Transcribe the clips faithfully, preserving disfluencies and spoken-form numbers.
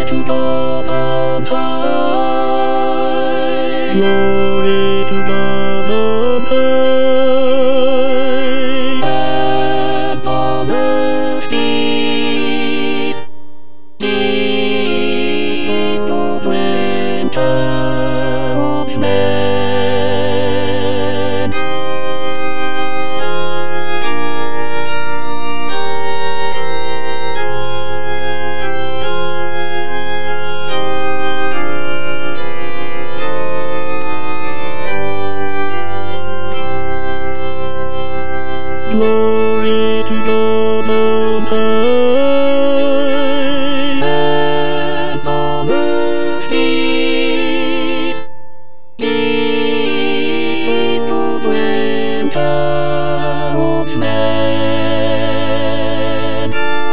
to God on high. Glory to God on high. And on earth peace, peace, no winter of men. Glory to God on high, and on earth peace, peace, no winter of men.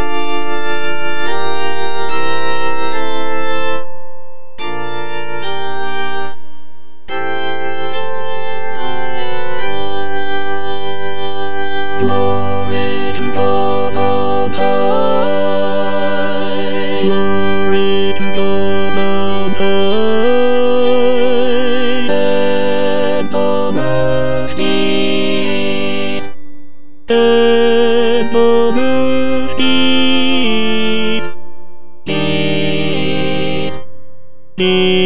Glory to God on high. Glory to God on high. And on earth peace. And on earth peace. Peace. Peace.